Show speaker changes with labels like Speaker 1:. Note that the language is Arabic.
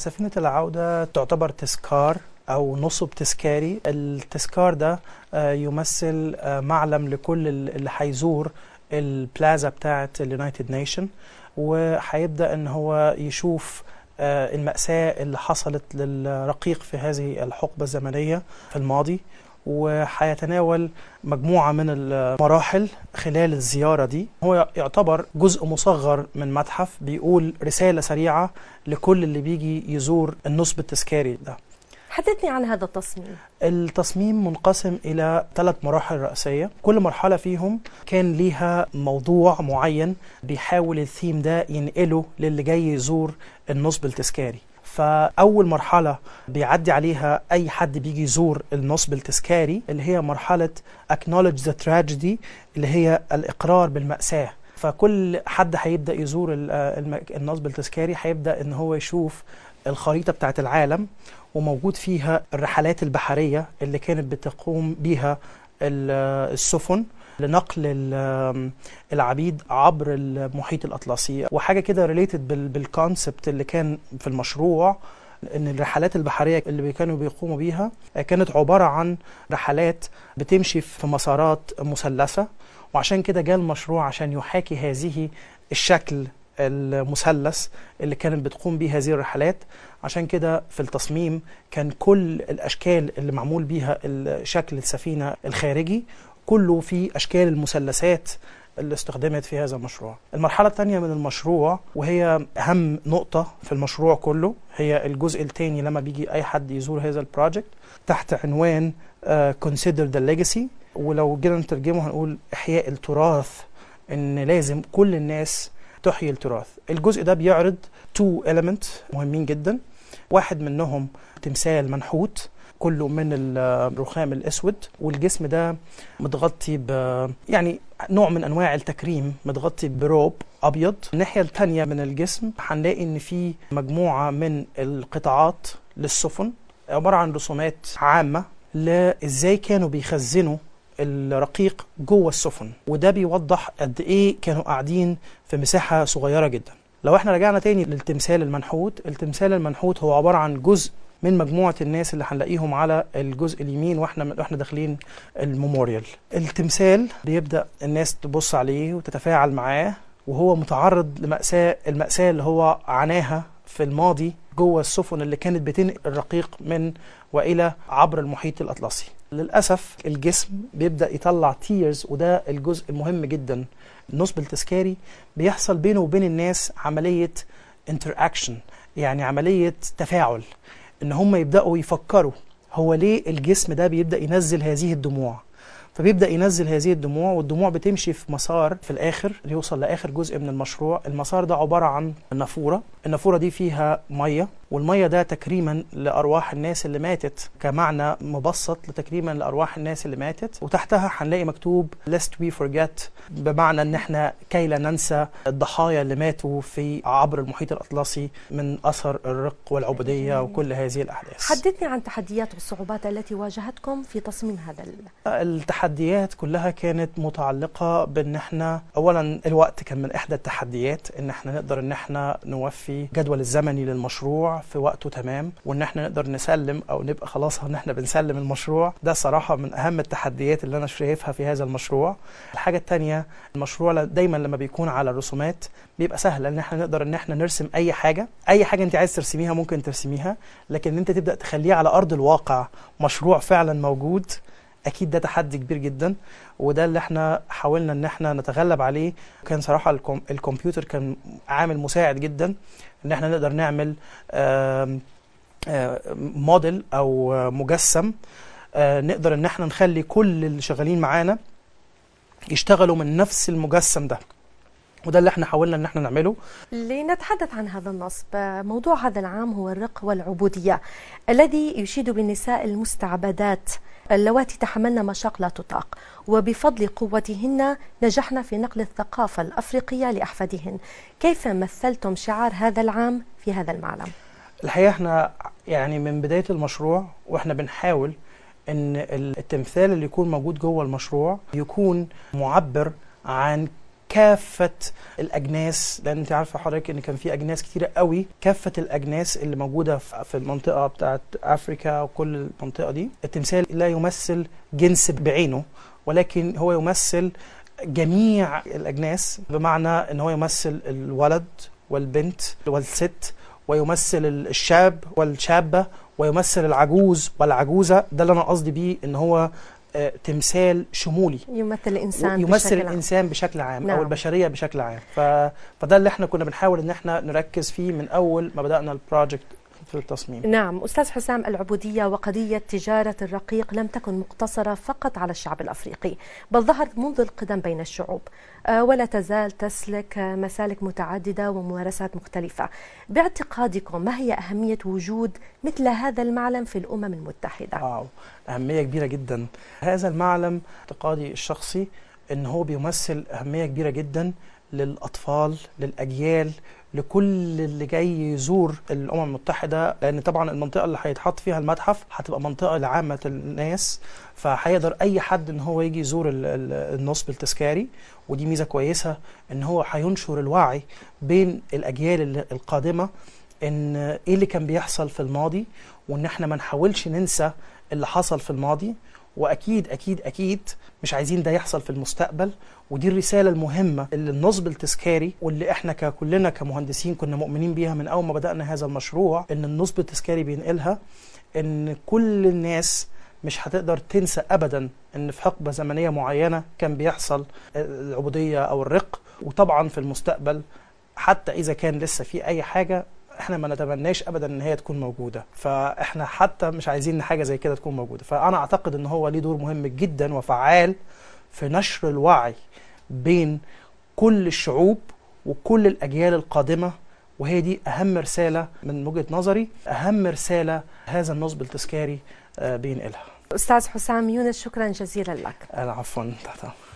Speaker 1: سفينة العودة تعتبر تذكار أو نصب تذكاري. التذكار ده يمثل معلم لكل اللي هيزور البلازا بتاعة اليونايتد نيشن، وهيبدأ إن هو يشوف المأساة اللي حصلت للرقيق في هذه الحقبة الزمنية في الماضي، وهيتناول مجموعة من المراحل خلال الزيارة دي. هو يعتبر جزء مصغر من متحف بيقول رسالة سريعة لكل اللي بيجي يزور النصب التذكاري ده.
Speaker 2: حدثني عن هذا التصميم.
Speaker 1: التصميم منقسم إلى 3 مراحل رئيسية، كل مرحلة فيهم كان ليها موضوع معين بيحاول الثيم ده ينقله للي جاي يزور النصب التذكاري. فأول مرحلة بيعدي عليها أي حد بيجي يزور النصب التذكاري اللي هي مرحلة Acknowledge the Tragedy، اللي هي الإقرار بالمأساة. فكل حد هيبدأ يزور النصب التذكاري هيبدأ إن هو يشوف الخريطة بتاعت العالم، وموجود فيها الرحلات البحرية اللي كانت بتقوم بيها السفن لنقل العبيد عبر المحيط الأطلسي. وحاجة كده ريليتد بالكونسبت اللي كان في المشروع، ان الرحلات البحرية اللي كانوا بيقوموا بيها كانت عبارة عن رحلات بتمشي في مسارات مثلثة، وعشان كده جاء المشروع عشان يحاكي هذه الشكل المثلث اللي كانت بتقوم به هذه الرحلات. عشان كده في التصميم كان كل الأشكال اللي معمول بيها شكل السفينة الخارجي كله في أشكال المثلثات اللي استخدمت في هذا المشروع. المرحلة الثانية من المشروع وهي أهم نقطة في المشروع كله هي الجزء الثاني لما بيجي أي حد يزور هذا البروجكت تحت عنوان Consider the Legacy، ولو جينا نترجمه هنقول إحياء التراث، إن لازم كل الناس تحيي التراث. الجزء ده بيعرض 2 elements مهمين جدا، واحد منهم تمثال منحوت كله من الرخام الأسود، والجسم ده متغطي يعني نوع من أنواع التكريم، متغطي بروب أبيض. الناحية الثانية من الجسم هنلاقي إن في مجموعة من القطاعات للسفن عبارة عن رسومات عامة لإزاي كانوا بيخزنوا الرقيق جوه السفن، وده بيوضح قد إيه كانوا قاعدين في مساحة صغيرة جدا. لو احنا رجعنا تاني للتمثال المنحوت، التمثال المنحوت هو عبارة عن جزء من مجموعة الناس اللي هنلاقيهم على الجزء اليمين واحنا داخلين الميموريال. التمثال بيبدأ الناس تبص عليه وتتفاعل معاه، وهو متعرض المأساة اللي هو عاناها في الماضي جوه السفن اللي كانت بتنقل الرقيق من وإلى عبر المحيط الأطلسي. للأسف الجسم بيبدأ يطلع تيرز، وده الجزء المهم جدا. النصب التذكاري بيحصل بينه وبين الناس عملية interaction، يعني عملية تفاعل، ان هم يبدأوا يفكروا هو ليه الجسم ده بيبدأ ينزل هذه الدموع. فبيبدأ ينزل هذه الدموع، والدموع بتمشي في مسار في الآخر يوصل لآخر جزء من المشروع. المسار ده عبارة عن نافورة، النافورة دي فيها مية، والمية ده تكريما لأرواح الناس اللي ماتت، كمعنى مبسط لتكريما لأرواح الناس اللي ماتت. وتحتها هنلاقي مكتوب lest we forget، بمعنى ان احنا كي لا ننسى الضحايا اللي ماتوا في عبر المحيط الأطلسي من أثر الرق والعبودية وكل هذه الأحداث.
Speaker 2: حدثني عن التحديات والصعوبات التي واجهتكم في تصميم هذا
Speaker 1: التحديات كلها كانت متعلقة بان احنا اولا الوقت كان من احدى التحديات، ان احنا نقدر ان احنا نوفي جدول الزمني للمشروع في وقته تمام، وان احنا نقدر نسلم او نبقى خلاص ان احنا بنسلم المشروع. ده صراحة من اهم التحديات اللي انا شايفها في هذا المشروع. الحاجة التانية، المشروع دايما لما بيكون على الرسومات بيبقى سهل ان احنا نقدر ان احنا نرسم اي حاجة انت عايز ترسميها ممكن ترسميها، لكن انت تبدأ تخليه على ارض الواقع مشروع فعلا موجود، اكيد ده تحدي كبير جدا، وده اللي احنا حاولنا ان احنا نتغلب عليه. كان صراحة الكمبيوتر كان عامل مساعد جدا ان احنا نقدر نعمل موديل او مجسم، نقدر ان احنا نخلي كل اللي شغالين معانا يشتغلوا من نفس المجسم ده، وده اللي احنا حاولنا ان احنا نعمله.
Speaker 2: لنتحدث عن هذا النصب، موضوع هذا العام هو الرق والعبودية الذي يشيد بالنساء المستعبدات اللواتي تحملن مشاق لا تطاق، وبفضل قوتهن نجحنا في نقل الثقافة الأفريقية لأحفادهن. كيف مثلتم شعار هذا العام في هذا المعلم؟
Speaker 1: الحقيقة احنا يعني من بداية المشروع واحنا بنحاول ان التمثال اللي يكون موجود جوه المشروع يكون معبر عن كافة الأجناس، لأن أنت عارفة حضرتك إن كان في أجناس كتيرة قوي، كافة الأجناس اللي موجودة في المنطقة بتاعت أفريكا وكل المنطقة دي. التمثال لا يمثل جنس بعينه، ولكن هو يمثل جميع الأجناس، بمعنى إن هو يمثل الولد والبنت والست، ويمثل الشاب والشابة، ويمثل العجوز والعجوزة. ده اللي أنا قصدي بيه، إن هو تمثال شمولي،
Speaker 2: يمثل الإنسان
Speaker 1: الإنسان بشكل عام. نعم. أو البشرية بشكل عام. فده اللي احنا كنا بنحاول إن احنا نركز فيه من أول ما بدأنا البروجكت في التصميم.
Speaker 2: نعم أستاذ حسام، العبودية وقضية تجارة الرقيق لم تكن مقتصرة فقط على الشعب الأفريقي، بل ظهرت منذ القدم بين الشعوب، ولا تزال تسلك مسالك متعددة وممارسات مختلفة. باعتقادكم ما هي أهمية وجود مثل هذا المعلم في الأمم المتحدة؟
Speaker 1: أهمية كبيرة جدا. هذا المعلم اعتقادي الشخصي إن هو بيمثل أهمية كبيرة جدا للأطفال، للأجيال، لكل اللي جاي يزور الأمم المتحدة، لأن طبعا المنطقة اللي هيتحط فيها المتحف هتبقى منطقة لعامة الناس، فهيقدر أي حد إن هو يجي يزور النصب التذكاري. ودي ميزة كويسة، إن هو هينشر الوعي بين الأجيال القادمة إن إيه اللي كان بيحصل في الماضي، وإن إحنا ما نحاولش ننسى اللي حصل في الماضي، وأكيد أكيد أكيد مش عايزين ده يحصل في المستقبل. ودي الرسالة المهمة اللي النصب التذكاري، واللي احنا كلنا كمهندسين كنا مؤمنين بيها من أول ما بدأنا هذا المشروع، إن النصب التذكاري بينقلها إن كل الناس مش هتقدر تنسى أبدا إن في حقبة زمنية معينة كان بيحصل العبودية أو الرق. وطبعا في المستقبل حتى إذا كان لسه في أي حاجة، احنا ما نتمناش ابدا ان هي تكون موجوده، فاحنا حتى مش عايزين حاجه زي كده تكون موجوده. فانا اعتقد ان هو ليه دور مهم جدا وفعال في نشر الوعي بين كل الشعوب وكل الاجيال القادمه، وهي دي اهم رساله من وجهه نظري، اهم رساله هذا النصب التذكاري بينقلها.
Speaker 2: استاذ حسام يونس، شكرا جزيلا لك.
Speaker 1: عفوا.